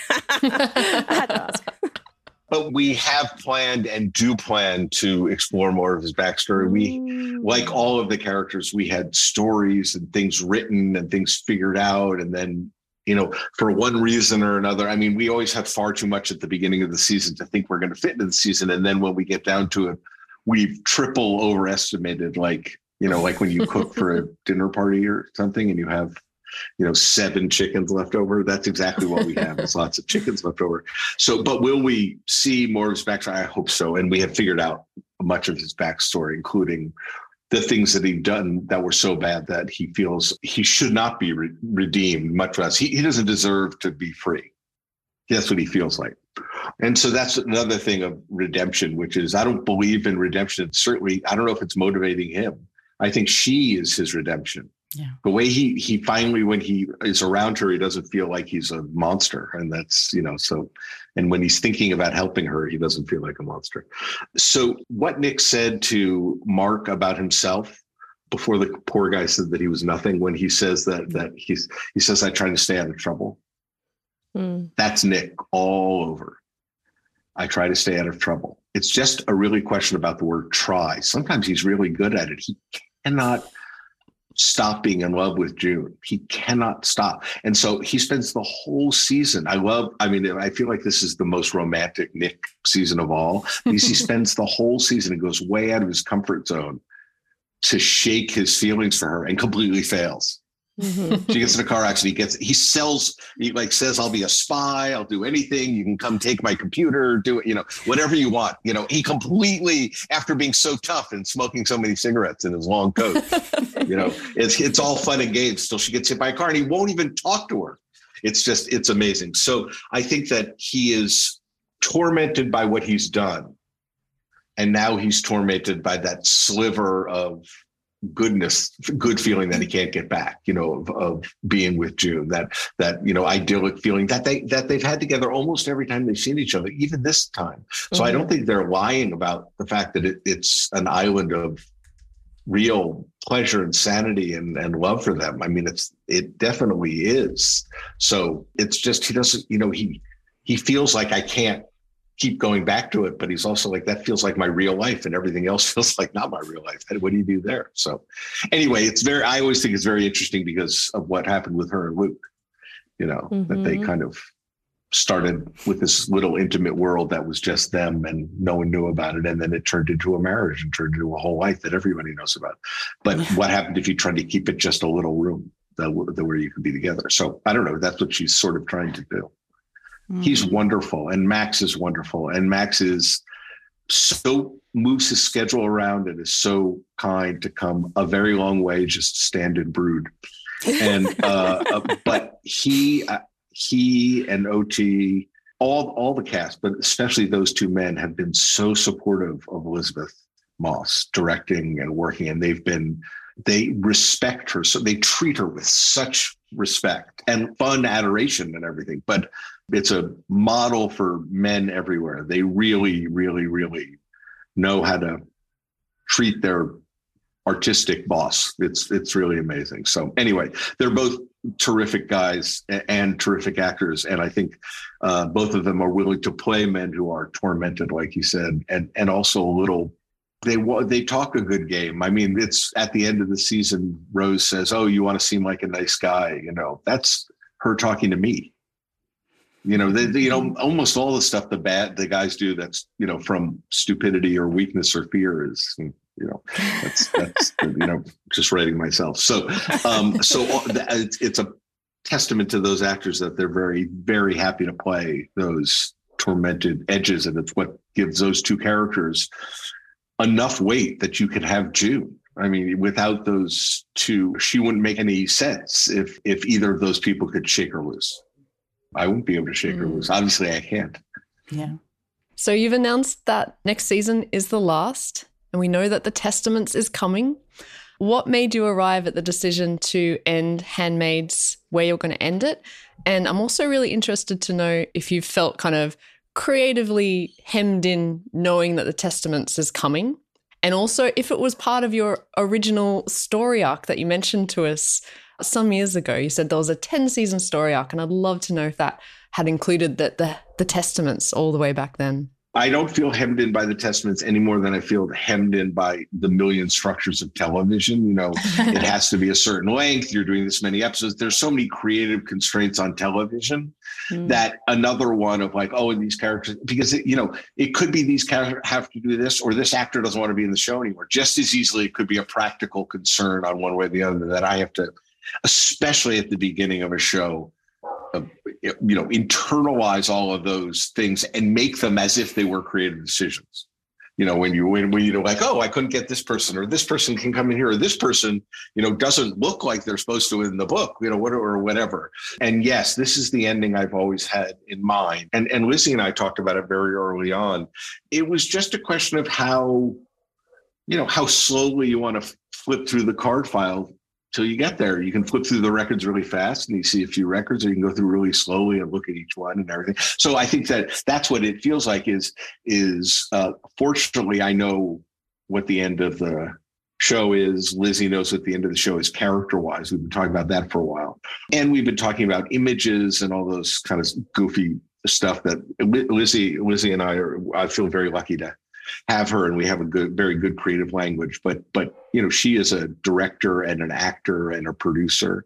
I had to ask. But we have planned and do plan to explore more of his backstory. We, like all of the characters, we had stories and things written and things figured out, and then, you know, for one reason or another, I mean, we always have far too much at the beginning of the season to think we're going to fit into the season. And then when we get down to it, we've triple overestimated, like, you know, like when you cook for a dinner party or something and you have, you know, seven chickens left over. That's exactly what we have. There's lots of chickens left over. So, but will we see more of his backstory? I hope so. And we have figured out much of his backstory, including the things that he'd done that were so bad that he feels he should not be re- redeemed, much less. He, he doesn't deserve to be free. That's what he feels like. And so that's another thing of redemption, which is, I don't believe in redemption. Certainly, I don't know if it's motivating him. I think she is his redemption. Yeah. The way he he finally, when he is around her, he doesn't feel like he's a monster. And that's, you know, so, and when he's thinking about helping her, he doesn't feel like a monster. So what Nick said to Mark about himself before the poor guy said that he was nothing, when he says that, that he's, he says, I try to stay out of trouble. Mm. That's Nick all over. I try to stay out of trouble. It's just a really question about the word try. Sometimes he's really good at it. He cannot stop being in love with June. He cannot stop. And so he spends the whole season. I love, I mean, I feel like this is the most romantic Nick season of all, because he spends the whole season and goes way out of his comfort zone to shake his feelings for her and completely fails. Mm-hmm. She gets in a car accident. He gets, he sells, he like says, I'll be a spy. I'll do anything. You can come take my computer, do it, you know, whatever you want. You know, he completely, after being so tough and smoking so many cigarettes in his long coat, you know, it's, it's all fun and games till she gets hit by a car and he won't even talk to her. It's just, it's amazing. So I think that he is tormented by what he's done. And now he's tormented by that sliver of goodness, good feeling that he can't get back, you know, of, of being with June, that, that, you know, idyllic feeling that they, that they've had together almost every time they've seen each other, even this time. So mm-hmm. I don't think they're lying about the fact that it, it's an island of real pleasure and sanity and, and love for them. I mean, it's, it definitely is. So it's just, he doesn't, you know, he, he feels like I can't keep going back to it, but he's also like, that feels like my real life and everything else feels like not my real life. What do you do there? So anyway, it's very, I always think it's very interesting because of what happened with her and Luke, you know, mm-hmm. that they kind of started with this little intimate world that was just them and no one knew about it. And then it turned into a marriage and turned into a whole life that everybody knows about. But what happened if you tried to keep it just a little room that, that where you could be together? So I don't know. That's what she's sort of trying to do. Mm-hmm. He's wonderful. And Max is wonderful. And Max is so moves his schedule around and is so kind to come a very long way just to stand and brood. And, uh, uh, but he, uh, he and O T, all, all the cast, but especially those two men have been so supportive of Elizabeth Moss directing and working. And they've been, they respect her. So they treat her with such respect and fun adoration and everything. But it's a model for men everywhere. They really, really, really know how to treat their artistic boss. It's it's really amazing. So anyway, they're both terrific guys and terrific actors. And I think uh, both of them are willing to play men who are tormented, like you said, and, and also a little, they they talk a good game. I mean, it's at the end of the season, Rose says, oh, you want to seem like a nice guy. You know, that's her talking to me. You know, they, they, you know, almost all the stuff the bad the guys do that's, you know, from stupidity or weakness or fear is, you know, that's, that's you know, just writing myself. So, um, so it's, it's a testament to those actors that they're very, very happy to play those tormented edges. And it's what gives those two characters enough weight that you could have June. I mean, without those two, she wouldn't make any sense if, if either of those people could shake her loose. I won't be able to shake her loose. Obviously, I can't. Yeah. So you've announced that next season is the last, and we know that The Testaments is coming. What made you arrive at the decision to end Handmaids where you're going to end it? And I'm also really interested to know if you felt kind of creatively hemmed in knowing that The Testaments is coming, and also if it was part of your original story arc that you mentioned to us some years ago. You said there was a ten-season story arc, and I'd love to know if that had included the, the, the Testaments all the way back then. I don't feel hemmed in by The Testaments any more than I feel hemmed in by the million structures of television. You know, it has to be a certain length. You're doing this many episodes. There's so many creative constraints on television mm. that another one of like, oh, and these characters, because, it, you know, it could be these characters have to do this, or this actor doesn't want to be in the show anymore. Just as easily, it could be a practical concern on one way or the other that I have to, especially at the beginning of a show, uh, you know, internalize all of those things and make them as if they were creative decisions. You know, when you when, when you're like, oh, I couldn't get this person, or this person can come in here, or this person, you know, doesn't look like they're supposed to in the book, you know, whatever, or whatever. And yes, this is the ending I've always had in mind. And and Lizzie and I talked about it very early on. It was just a question of how, you know, how slowly you want to flip through the card file till you get there. You can flip through the records really fast and you see a few records, or you can go through really slowly and look at each one and everything. So I think that that's what it feels like is, is uh, fortunately, I know what the end of the show is. Lizzie knows what the end of the show is character-wise. We've been talking about that for a while. And we've been talking about images and all those kind of goofy stuff that Lizzie, Lizzie and I are, I feel very lucky to have her, and we have a good, very good creative language, but, but, you know, she is a director and an actor and a producer,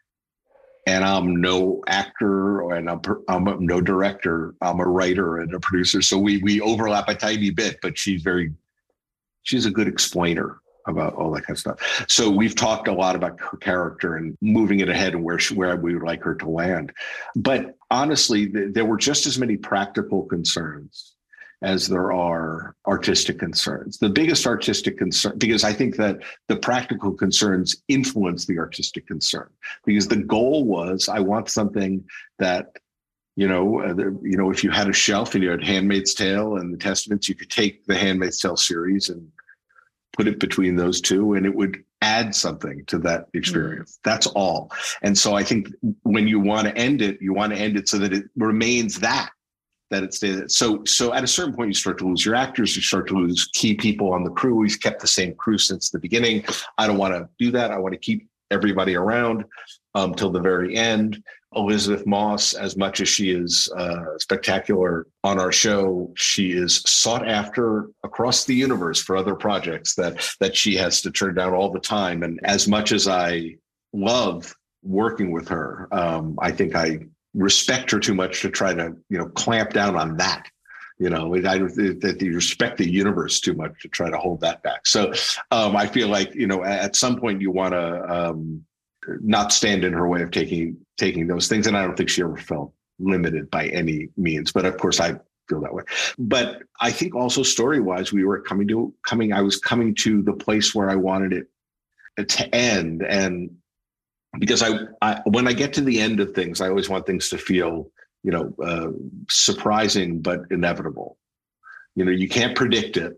and I'm no actor and I'm, I'm no director. I'm a writer and a producer. So we, we overlap a tiny bit, but she's very, she's a good explainer about all that kind of stuff. So we've talked a lot about her character and moving it ahead and where she, where we would like her to land. But honestly, th- there were just as many practical concerns as there are artistic concerns. The biggest artistic concern, because I think that the practical concerns influence the artistic concern, because the goal was, I want something that You know, uh, the, you know, if you had a shelf and you had Handmaid's Tale and the Testaments, you could take the Handmaid's Tale series and put it between those two, and it would add something to that experience. Mm. That's all. And so I think when you want to end it, you want to end it so that it remains that, that it stays. So, so at a certain point, you start to lose your actors, you start to lose key people on the crew. We've kept the same crew since the beginning. I don't want to do that. I want to keep everybody around um, till the very end. Elizabeth Moss, as much as she is uh, spectacular on our show, she is sought after across the universe for other projects that that she has to turn down all the time. And as much as I love working with her, um, I think I respect her too much to try to, you know, clamp down on that. You know, I, that you respect the universe too much to try to hold that back. So um, I feel like, you know, at some point you want to um, not stand in her way of taking taking those things. And I don't think she ever felt limited by any means. But of course, I feel that way. But I think also story-wise, we were coming to coming. I was coming to the place where I wanted it to end, and because I, I when I get to the end of things, I always want things to feel, you know, uh, surprising but inevitable. You know, you can't predict it,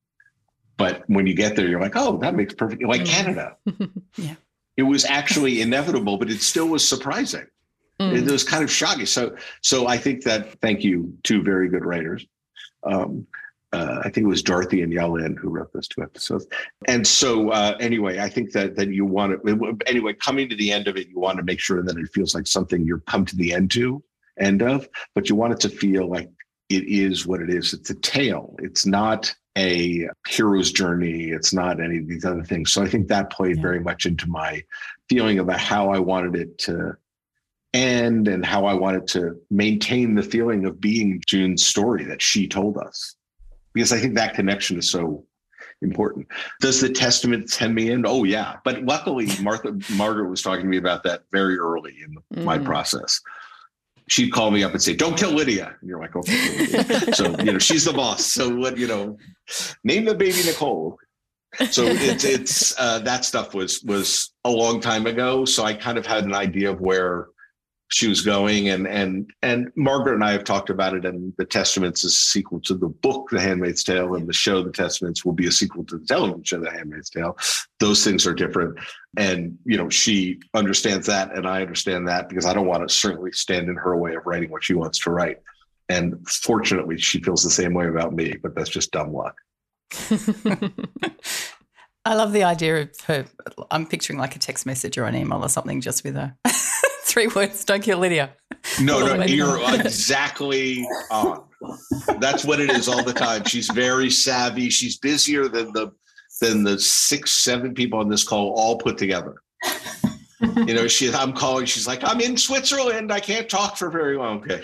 but when you get there, you're like, oh, that makes perfect. Like Canada. Yeah. It was actually inevitable, but it still was surprising. Mm. It was kind of shocking. So, so I think that, thank you, two very good writers. Um, uh, I think it was Dorothy and Yellen who wrote those two episodes. And so uh, anyway, I think that that you want to, anyway, coming to the end of it, you want to make sure that it feels like something you're come to the end to, end of, but you want it to feel like it is what it is. It's a tale. It's not a hero's journey. It's not any of these other things. So I think that played yeah. very much into my feeling about how I wanted it to end and how I wanted to maintain the feeling of being June's story that she told us. Because I think that connection is so important. Does the Testament send me in? Oh, yeah. But luckily, Martha, Margaret was talking to me about that very early in mm. my process. She'd call me up and say, don't kill Lydia. And you're like, okay. So, you know, she's the boss. So what, you know, name the baby Nicole. So it's, it's uh, that stuff was, was a long time ago. So I kind of had an idea of where she was going. And, and, and Margaret and I have talked about it, and the Testaments is a sequel to the book, The Handmaid's Tale, and the show, The Testaments, will be a sequel to the television show, The Handmaid's Tale. Those things are different. And, you know, she understands that, and I understand that, because I don't want to certainly stand in her way of writing what she wants to write. And fortunately, she feels the same way about me, but that's just dumb luck. I love the idea of her. I'm picturing like a text message or an email or something just with a three words, don't kill Lydia. No, no, you're exactly on. That's what it is all the time. She's very savvy. She's busier than the than the six, seven people on this call all put together. You know, she. I'm calling. She's like, I'm in Switzerland. I can't talk for very long. Okay.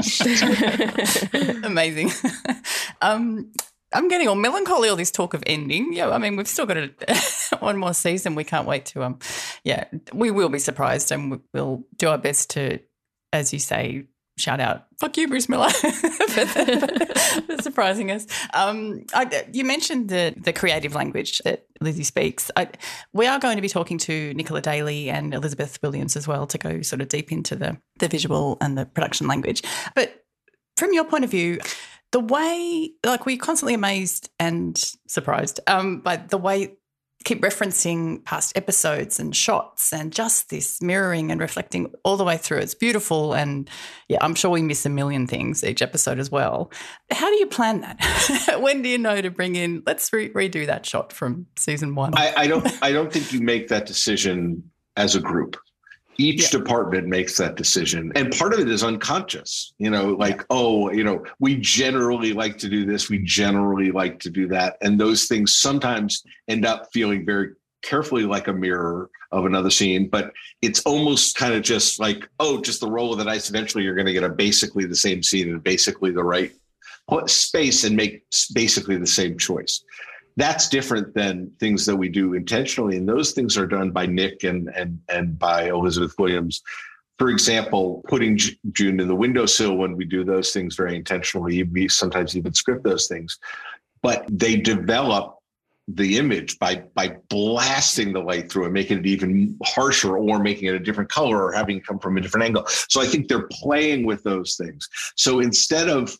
Amazing. um, I'm getting all melancholy, all this talk of ending. Yeah, I mean, we've still got a, one more season. We can't wait to, um, yeah, we will be surprised, and we'll do our best to, as you say, shout out, fuck you, Bruce Miller, for, for surprising us. Um, I, you mentioned the the creative language that Lizzie speaks. I, we are going to be talking to Nicola Daly and Elizabeth Williams as well to go sort of deep into the, the visual and the production language. But from your point of view, the way, like, we're constantly amazed and surprised um, by the way keep referencing past episodes and shots and just this mirroring and reflecting all the way through. It's beautiful, and, yeah, I'm sure we miss a million things each episode as well. How do you plan that? When do you know to bring in, let's re- redo that shot from season one? I, I don't I don't think you make that decision as a group. Each yeah. department makes that decision. And part of it is unconscious, you know, like, yeah. oh, you know, we generally like to do this. We generally like to do that. And those things sometimes end up feeling very carefully like a mirror of another scene. But it's almost kind of just like, oh, just the roll of the dice. Eventually, you're going to get a basically the same scene in basically the right space and make basically the same choice. That's different than things that we do intentionally. And those things are done by Nick and and and by Elizabeth Williams. For example, putting J- June in the windowsill, when we do those things very intentionally, we sometimes even script those things. But they develop the image by by blasting the light through and making it even harsher, or making it a different color, or having it come from a different angle. So I think they're playing with those things. So instead of,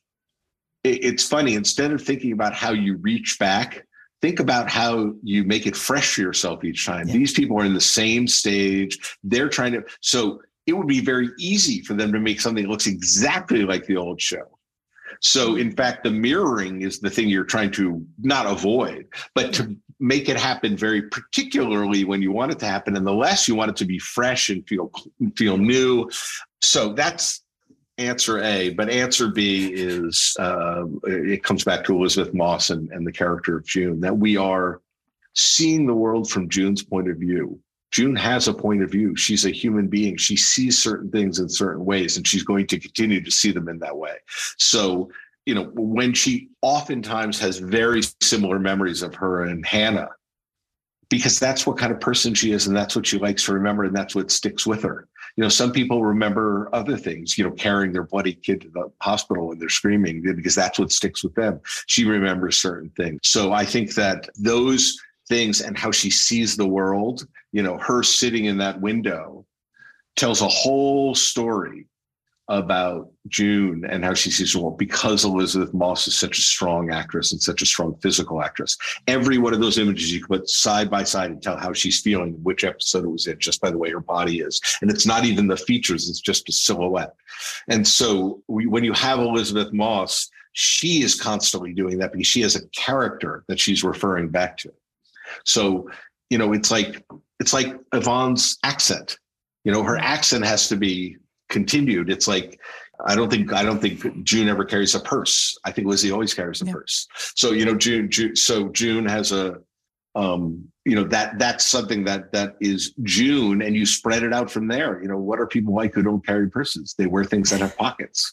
it's funny, instead of thinking about how you reach back, think about how you make it fresh for yourself each time. Yeah. These people are in the same stage. They're trying to, so it would be very easy for them to make something that looks exactly like the old show. So in fact, the mirroring is the thing you're trying to not avoid, but to make it happen very particularly when you want it to happen. And the less you want it to be fresh and feel, feel new. So that's answer A. But answer B is, uh, it comes back to Elizabeth Moss and, and the character of June, that we are seeing the world from June's point of view. June has a point of view. She's a human being. She sees certain things in certain ways, and she's going to continue to see them in that way. So, you know, when she oftentimes has very similar memories of her and Hannah, because that's what kind of person she is, and that's what she likes to remember, and that's what sticks with her. You know, some people remember other things, you know, carrying their bloody kid to the hospital when they're screaming, because that's what sticks with them. She remembers certain things. So I think that those things and how she sees the world, you know, her sitting in that window tells a whole story about June and how she sees the world, because Elizabeth Moss is such a strong actress and such a strong physical actress. Every one of those images you can put side by side and tell how she's feeling, which episode it was in, just by the way her body is. And it's not even the features, it's just a silhouette. And so we, when you have Elizabeth Moss, she is constantly doing that because she has a character that she's referring back to. So, you know, it's like, it's like Yvonne's accent. You know, her accent has to be continued. It's like, I don't think, I don't think June ever carries a purse. I think Lizzie always carries a yeah. purse. So, you know, June, June, so June has a, um, you know, that, that's something that, that is June, and you spread it out from there. You know, what are people like who don't carry purses? They wear things that have pockets.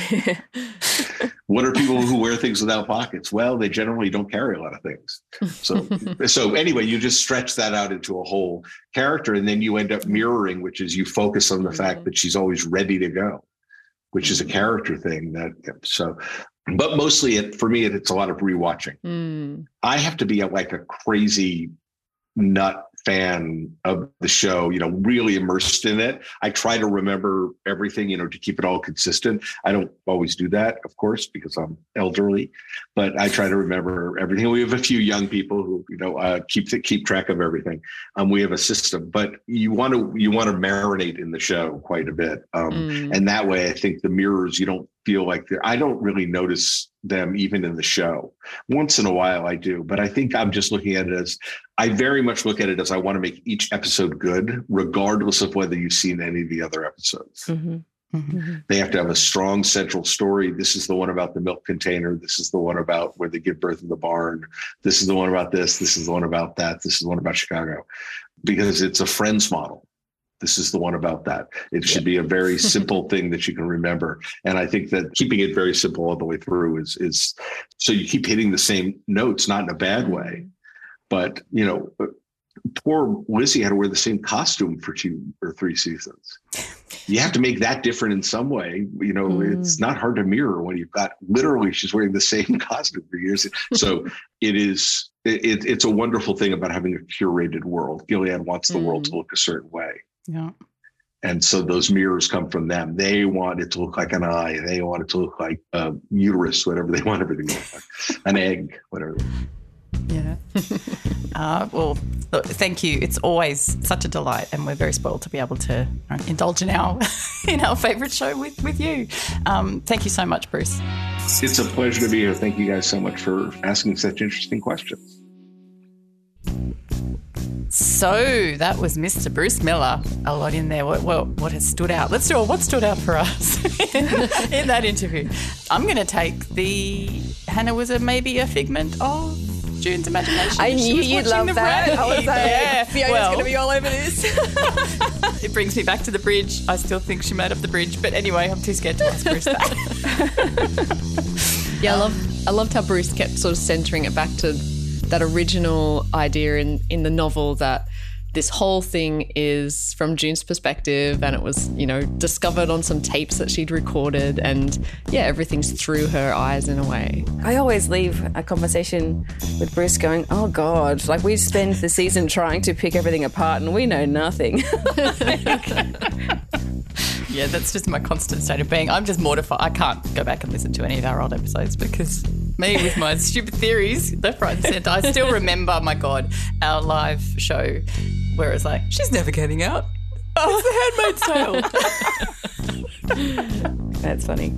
What are people who wear things without pockets? Well, they generally don't carry a lot of things. So, so anyway, you just stretch that out into a whole character, and then you end up mirroring, which is you focus on the mm-hmm. fact that she's always ready to go, which is a character thing. That so, but mostly it for me, it, it's a lot of rewatching. Mm. I have to be a, like a crazy nut fan of the show, you know, really immersed in it. I try to remember everything, you know, to keep it all consistent. I don't always do that, of course, because I'm elderly, but I try to remember everything. We have a few young people who, you know, uh, keep keep track of everything. Um, we have a system, but you want to you want to marinate in the show quite a bit, um, mm. and that way, I think the mirrors, you don't feel like they're. I don't really notice them even in the show. Once in a while I do, but I think I'm just looking at it as, I very much look at it as I want to make each episode good, regardless of whether you've seen any of the other episodes. Mm-hmm. Mm-hmm. They have to have a strong central story. This is the one about the milk container. This is the one about where they give birth in the barn. This is the one about this. This is the one about that. This is the one about Chicago, because it's a Friends model. This is the one about that. It should be a very simple thing that you can remember. And I think that keeping it very simple all the way through is, is so you keep hitting the same notes, not in a bad way. But, you know, poor Lizzie had to wear the same costume for two or three seasons. You have to make that different in some way. You know, mm. it's not hard to mirror when you've got literally she's wearing the same costume for years. So it is, it, it's a wonderful thing about having a curated world. Gilead wants the mm. world to look a certain way. Yeah. And so those mirrors come from them. They want it to look like an eye. They want it to look like a uterus, whatever they want everything to look like. An egg, whatever. Yeah. uh, well, look, thank you. It's always such a delight, and we're very spoiled to be able to uh, indulge in our in our favourite show with, with you. Um, thank you so much, Bruce. It's a pleasure to be here. Thank you guys so much for asking such interesting questions. So that was Mister Bruce Miller. A lot in there. What, what, what has stood out? Let's do a what stood out for us in, in that interview. I'm going to take the Hannah was a maybe a figment of June's imagination. I knew you'd love that. Red. I was like, yeah. Fiona's well, going to be all over this. It brings me back to the bridge. I still think she made up the bridge, but anyway, I'm too scared to ask Bruce that. Yeah, I love. I loved how Bruce kept sort of centering it back to that original idea in, in the novel that this whole thing is from June's perspective, and it was, you know, discovered on some tapes that she'd recorded, and yeah, everything's through her eyes in a way. I always leave a conversation with Bruce going, oh God, like we spend the season trying to pick everything apart and we know nothing. Yeah, that's just my constant state of being. I'm just mortified. I can't go back and listen to any of our old episodes because me with my stupid theories, left, right and centre. I still remember, my God, our live show where it's like, she's never getting out. Oh, it's The Handmaid's Tale. That's funny.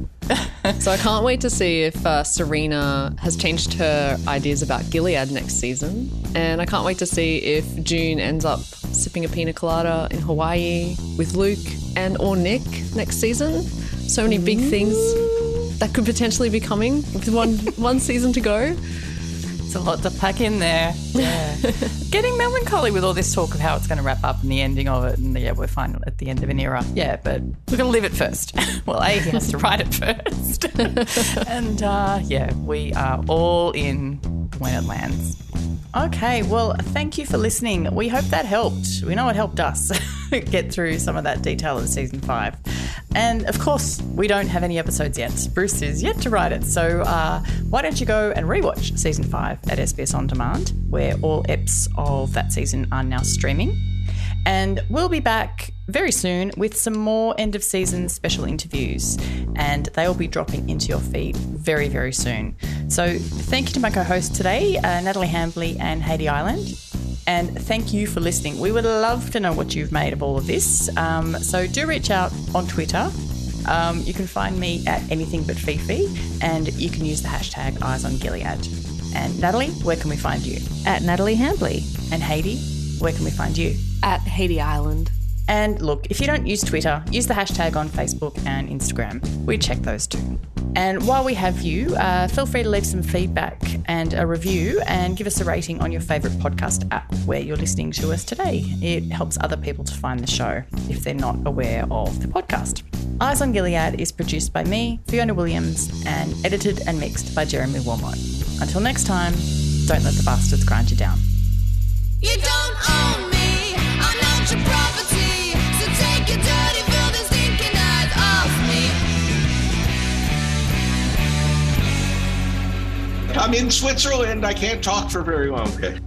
So I can't wait to see if uh, Serena has changed her ideas about Gilead next season. And I can't wait to see if June ends up sipping a pina colada in Hawaii with Luke and or Nick next season. So many big things that could potentially be coming with one one season to go. It's a lot to pack in there. Yeah. Getting melancholy with all this talk of how it's going to wrap up and the ending of it. And yeah, we're fine at the end of an era. Yeah, but we're going to live it first. Well, A, he has to write it first. And uh, yeah, we are all in when it lands. Okay, well, thank you for listening. We hope that helped. We know it helped us get through some of that detail of season five. And of course, we don't have any episodes yet. Bruce is yet to write it. So uh, why don't you go and rewatch season five at S B S On Demand, where all eps of that season are now streaming. And we'll be back very soon with some more end of season special interviews, and they'll be dropping into your feed very, very soon. So thank you to my co-hosts today, uh, Natalie Hambley and Haiti Island. And thank you for listening. We would love to know what you've made of all of this. Um, so do reach out on Twitter. Um, you can find me at Anything But Fifi, and you can use the hashtag Eyes on Gilead. And Natalie, where can we find you? At Natalie Hambley. And Haiti, where can we find you? At Haiti Island. And look, if you don't use Twitter, use the hashtag on Facebook and Instagram. We check those too. And while we have you, uh, feel free to leave some feedback and a review and give us a rating on your favourite podcast app where you're listening to us today. It helps other people to find the show if they're not aware of the podcast. Eyes on Gilead is produced by me, Fiona Williams, and edited and mixed by Jeremy Wilmot. Until next time, don't let the bastards grind you down. You don't own me, I'm not your property. So take your dirty, filthy, stinking eyes off me. I'm in Switzerland. I can't talk for very long. Okay.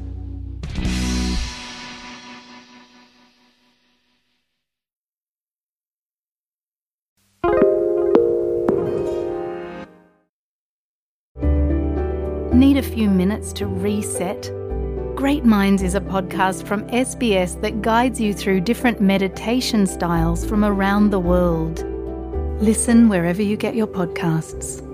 Need a few minutes to reset? Great Minds is a podcast from S B S that guides you through different meditation styles from around the world. Listen wherever you get your podcasts.